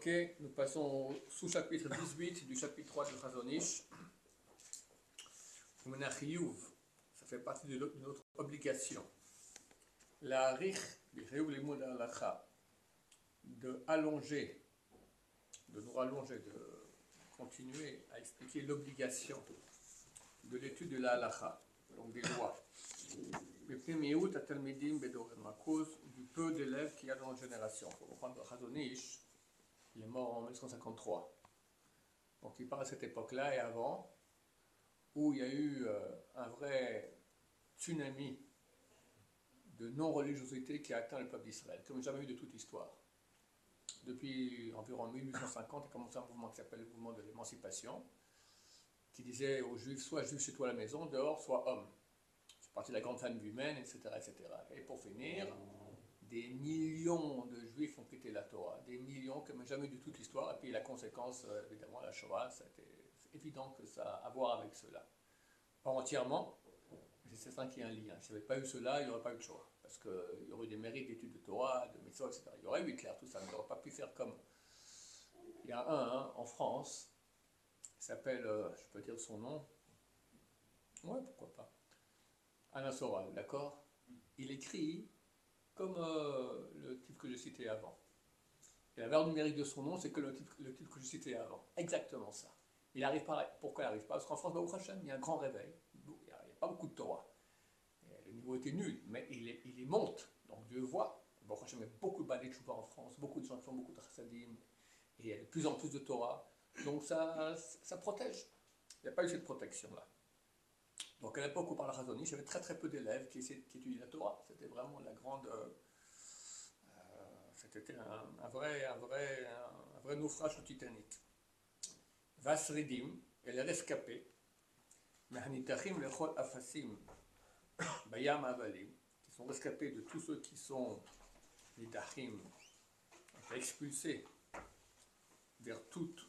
Ok, nous passons au sous-chapitre 18 du chapitre 3 de Chazon Ish. Ça fait partie de notre obligation. La rich, de allonger, de nous rallonger, de continuer à expliquer l'obligation de l'étude de la halacha, donc des lois. À cause du peu d'élèves qu'il y a dans notre génération. Il faut comprendre que Chazon Ish, il est mort en 1953. Donc il parle à cette époque-là et avant, où il y a eu un vrai tsunami de non-religiosité qui a atteint le peuple d'Israël, comme jamais eu de toute l'histoire. Depuis environ 1850, il a commencé un mouvement qui s'appelle le mouvement de l'émancipation, qui disait aux Juifs, soit Juif chez toi à la maison, dehors, soit homme. C'est parti de la grande famille humaine, etc., etc. Et pour finir, des millions de Juifs ont quitté la Torah, des millions comme jamais eu de toute l'histoire, et puis la conséquence, évidemment, la Shoah, c'est évident que ça a à voir avec cela. Pas entièrement, mais c'est certain qu'il y a un lien. S'il n'y avait pas eu cela, il n'y aurait pas eu de Shoah, parce qu'il y aurait eu des mérites d'études de Torah, de Mitzvot, etc. Il y aurait eu Hitler, tout ça, mais il n'aurait pas pu faire comme... Il y a un en France, qui s'appelle, je peux dire son nom, ouais, pourquoi pas, Alain Soral, d'accord. Il écrit comme le type que je citais avant. Et la valeur numérique de son nom, c'est que le type que je citais avant. Exactement ça. Il n'arrive pas. Pourquoi il n'arrive pas? Parce qu'en France, Baruch Hashem, il y a un grand réveil. Il n'y a pas beaucoup de Torah. Le niveau était nul, mais il monte. Donc Dieu voit. Baruch Hashem, il y a beaucoup de balais de Chouva en France, beaucoup de gens qui font beaucoup de chassadim, et il y a de plus en plus de Torah. Donc ça protège. Il n'y a pas eu cette protection-là. Donc à l'époque où par la Chazon Ish, il y avait très très peu d'élèves qui étudiaient la Torah. C'était vraiment la grande... c'était un vrai naufrage au Titanic. Vasridim, et les rescapés, Mehanitachim lechol afasim, Bayam avalim, qui sont rescapés de tous ceux qui sont nitachim, expulsés vers toute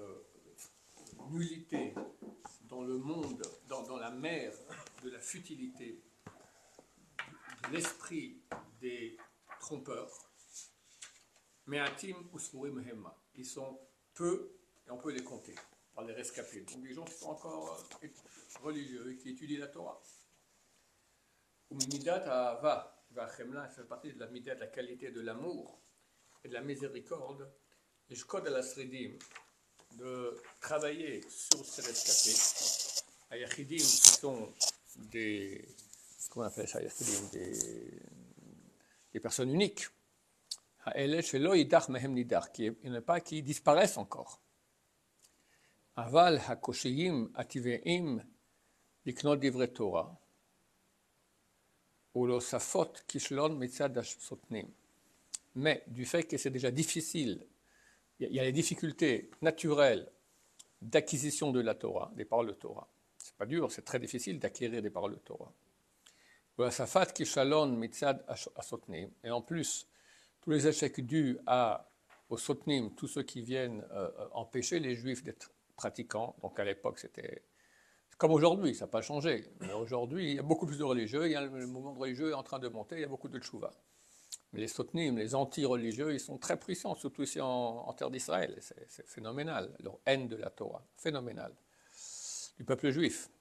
nullité dans le monde, dans la mer de la futilité, de l'esprit des trompeurs. Me'atim usfurim hema, ils sont peu et on peut les compter par les rescapés. Donc des gens qui sont encore religieux et qui étudient la Torah. Midat ha'ava va'chemla, ça fait partie de la midat, de la qualité de l'amour et de la miséricorde. Et je code à la sridim de travailler sur ces rescapés. Ayachidim sont des, comment on appelle ça, des personnes uniques. Ha'ele shelo yidach mehem nidach, il n'y en a pas qui disparaissent encore. Aval ha'koshiyim ativeim liknot divrei Torah. Ou lo safot kishlon mitzad ha'sotnim. Mais du fait que c'est déjà difficile, il y a les difficultés naturelles d'acquisition de la Torah, des paroles de Torah. C'est pas dur, c'est très difficile d'acquérir des paroles de Torah. Ou la safat kishlon mitzad ha'sotnim. Et en plus, tous les échecs dus aux sotnim, tous ceux qui viennent empêcher les juifs d'être pratiquants, donc à l'époque c'était comme aujourd'hui, ça n'a pas changé, mais aujourd'hui il y a beaucoup plus de religieux, le mouvement religieux est en train de monter, il y a beaucoup de tchouva. Mais les sotnim, les anti-religieux, ils sont très puissants, surtout ici en terre d'Israël, c'est phénoménal, leur haine de la Torah, phénoménal, du peuple juif.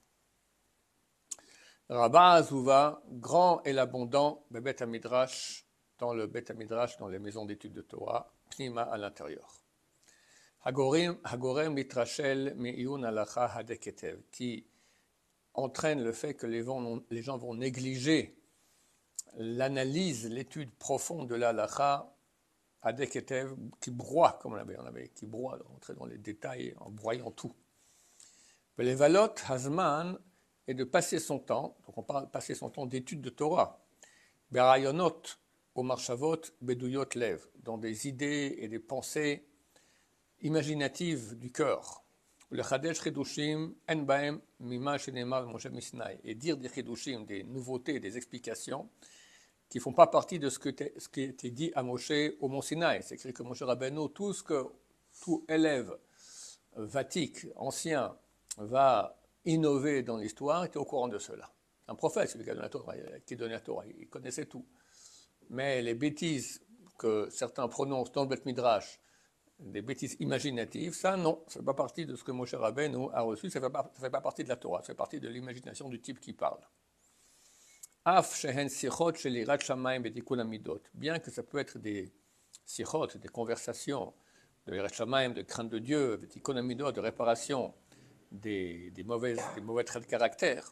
Rabba Azouva, grand et l'abondant, Bebet HaMidrash, dans le Bet HaMidrash, dans les maisons d'études de Torah, Pnima à l'intérieur. Hagorem mitrashel me'iyun halacha hadeketev, qui entraîne le fait que les gens vont négliger l'analyse, l'étude profonde de la halacha hadeketev, qui broie, comme on avait qui broie, rentrer dans les détails en broyant tout. Les valot hazman, et de passer son temps, donc on parle passer son temps d'étude de Torah, berayonot, au marshavot, beduyot lev, dans des idées et des pensées imaginatives du cœur. Le chadesh chidushim en baem mima shenema Moshe Misnai, et dire des chidushim, des nouveautés, des explications qui ne font pas partie de ce qui a été dit à Moshe au Mont Sinaï. C'est écrit que Moshe Rabbeinu, tout élève vatique, ancien, va innover dans l'histoire, était au courant de cela. Un prophète, celui qui donnait la Torah, il connaissait tout. Mais les bêtises que certains prononcent dans le Bet Midrash des bêtises imaginatives, ça non, ça ne fait pas partie de ce que Moshe Rabbeinu a reçu, ça ne fait pas partie de la Torah, ça fait partie de l'imagination du type qui parle. Bien que ça peut être des sichot, des conversations, de Yirat Shamayim, de crainte de Dieu, de réparation des mauvais traits de caractère,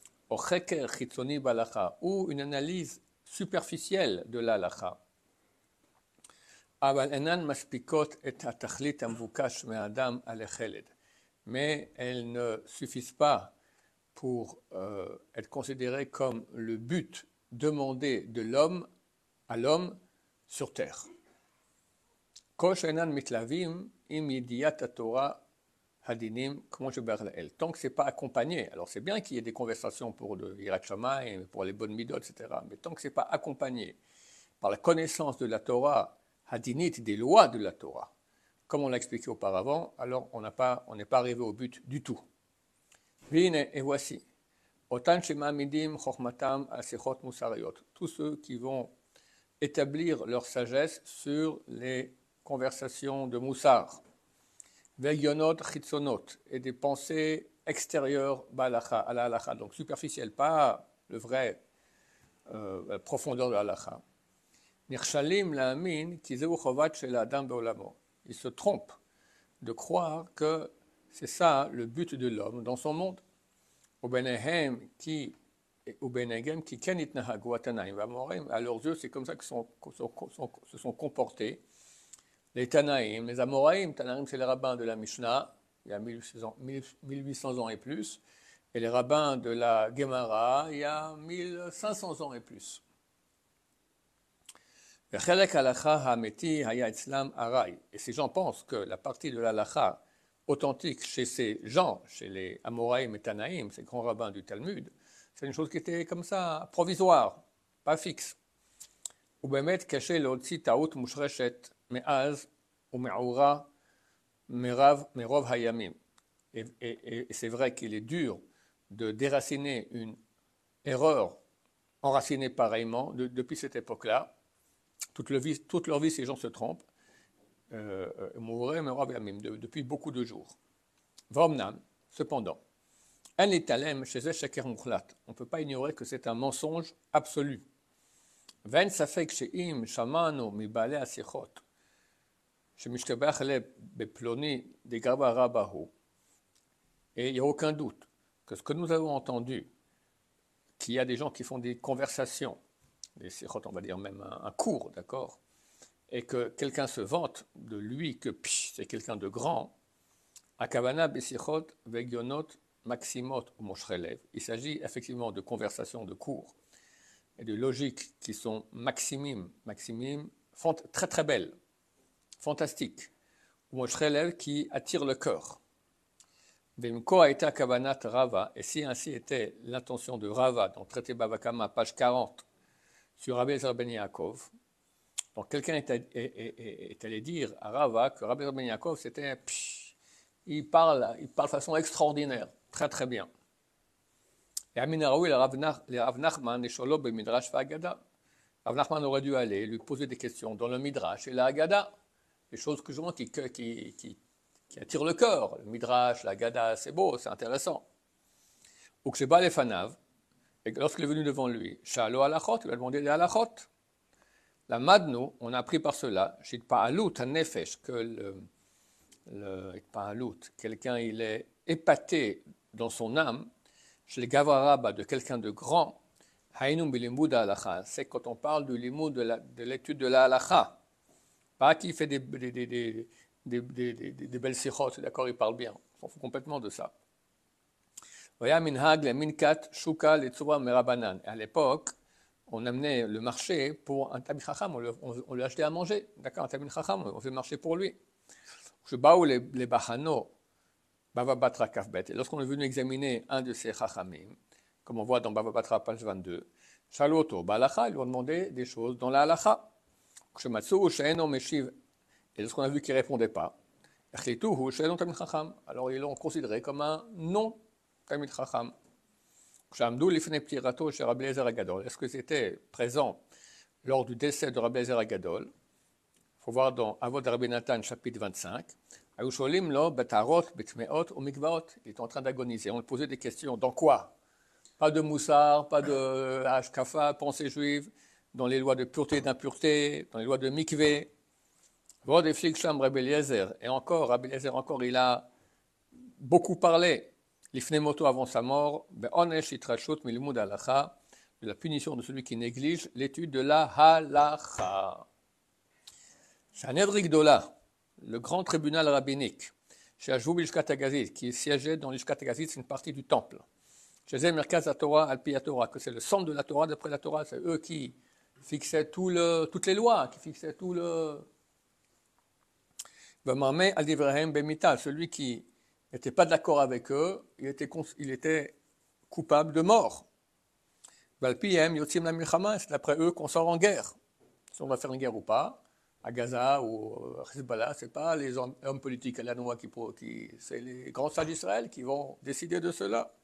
ou une analyse superficielle de l'halakha. Mais elles ne suffisent pas pour être considérées comme le but demandé de l'homme à l'homme sur terre. Tant que ce n'est pas accompagné, alors c'est bien qu'il y ait des conversations pour le Yirat Shamayim, pour les bonnes midot, etc., mais tant que ce n'est pas accompagné par la connaissance de la Torah, hadinit, des lois de la Torah, comme on l'a expliqué auparavant, alors on n'est pas arrivé au but du tout. Et voici, tous ceux qui vont établir leur sagesse sur les conversations de Moussar, Vegionot chitzonot, et des pensées extérieures à la halakha, donc superficielles, pas le vrai profondeur de la halakha. Nirshalim la'amin kizeu chovat shel adam be'olamo. Il se trompe de croire que c'est ça le but de l'homme dans son monde. Ubenehem ki ken itnahagu atanaim v'amorim. À leurs yeux, c'est comme ça que se sont comportés les Tanaïm, les Amoraïm. Tanaïm, c'est les rabbins de la Mishnah, il y a 1800 ans et plus, et les rabbins de la Gemara, il y a 1500 ans et plus. Et ces gens pensent que la partie de l'halakha authentique chez ces gens, chez les Amoraïm et Tanaïm, ces grands rabbins du Talmud, c'est une chose qui était comme ça, provisoire, pas fixe. ובאמת קשה להוציא טעות מושרשת מאז ומעורה מרוב הימים. Et c'est vrai qu'il est dur de déraciner une erreur enracinée pareillement depuis cette époque-là. Toute leur vie, ces gens se trompent. Depuis beaucoup de jours. V'omnam, cependant, on ne peut pas ignorer que c'est un mensonge absolu. ואין ספק שאם שמענו מבעלי השיחות שמשתבח לב בפלוני דגרבה רבה הוא, et il n'y a aucun doute que ce que nous avons entendu, qu'il y a des gens qui font des conversations, des sichot, on va dire même un cours, d'accord, et que quelqu'un se vante de lui que c'est quelqu'un de grand, akavana besichot vegionot maximot ou moshchelev. Il s'agit effectivement de conversations, de cours, et de logiques qui sont maximim, très très belles, fantastiques, ou moshchelev qui attirent le cœur. Vemko aita kavanat Rava, et si ainsi était l'intention de Rava, dans le traité Bava Kama, page 40, sur Rabbi Eliezer ben Yaakov, donc quelqu'un est allé dire à Rava que Rabbi Eliezer ben Yaakov, il parle de façon extraordinaire, très très bien. Et Amin Raoui, le Rav Nachman, Sholo be Midrash V'Agada. Rav Nachman aurait dû aller lui poser des questions dans le Midrash et la Haggadah, des choses que je vois qui attirent le cœur. Le Midrash, la Haggadah, c'est beau, c'est intéressant. Ou que c'est Balefanav, et lorsqu'il est venu devant lui, Shalo Halachot, il lui a demandé des Halachot. La Madnu, on a appris par cela, Shit Pa'alut HaNefesh, que quelqu'un il est épaté dans son âme, chez les Gavaraba, de quelqu'un de grand, c'est quand on parle du limoud de l'étude de la halakha, pas qui fait des belles sichot, d'accord, il parle bien, on s'en fout complètement de ça. Et à l'époque, on amenait le marché pour un Talmid Chacham, on lui achetait à manger, d'accord, un Talmid Chacham, on faisait marcher pour lui. Je baou les bachano, Bava Batra Kafbet. Et lorsqu'on est venu examiner un de ces Chachamim, comme on voit dans Bava Batra, page 22, Shaloto, Balacha, ils lui ont demandé des choses dans la Halacha. Et lorsqu'on a vu qu'il ne répondait pas, alors ils l'ont considéré comme un non-Talmid Chacham. Est-ce que c'était présent lors du décès de Rabbi Eliezer Agadol? faut voir dans Avot Rabbi Nathan, chapitre 25. Il est en train d'agoniser. On lui posait des questions. Dans quoi? Pas de moussard, pas de hashkafa, pensée juive, dans les lois de pureté et d'impureté, dans les lois de mikvé. Rabbi Eliezer. Et encore, Rabbi Eliezer, encore, il a beaucoup parlé. L'ifnemoto avant sa mort, de la punition de celui qui néglige l'étude de la halacha. Sanhedrin Gdola, le grand tribunal rabbinique, chez Ajou Bishkat Agazit, qui siégeait dans l'Ishkat Agazit, c'est une partie du temple. Chez Merkaz Torah Alpi Torah, que c'est le centre de la Torah d'après la Torah, c'est eux qui fixaient toutes les lois, qui fixaient tout le. Celui qui n'était pas d'accord avec eux, il était coupable de mort. C'est d'après eux qu'on sort en guerre. Si on va faire une guerre ou pas, à Gaza ou à Hezbollah, ce n'est pas les hommes politiques allanois c'est les grands sages d'Israël qui vont décider de cela.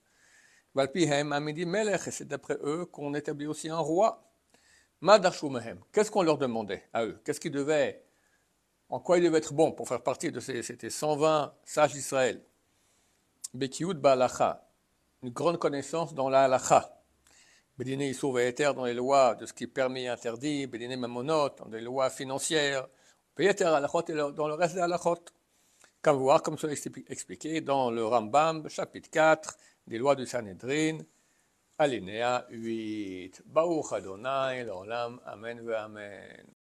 C'est d'après eux qu'on établit aussi un roi. Qu'est-ce qu'on leur demandait à eux? En quoi ils devaient être bons pour faire partie de ces 120 sages d'Israël? Bekiut ba'alacha, une grande connaissance dans la halacha. Bédiné Issour Ve'eter dans les lois de ce qui est permis et interdit, Bédiné Mamonot dans les lois financières, Ve'eter halachot et dans le reste des halachot. Comme cela expliqué dans le Rambam, chapitre 4, des lois du Sanhedrin, alinéa 8. Baruch Adonai, l'olam, amen ve'amen.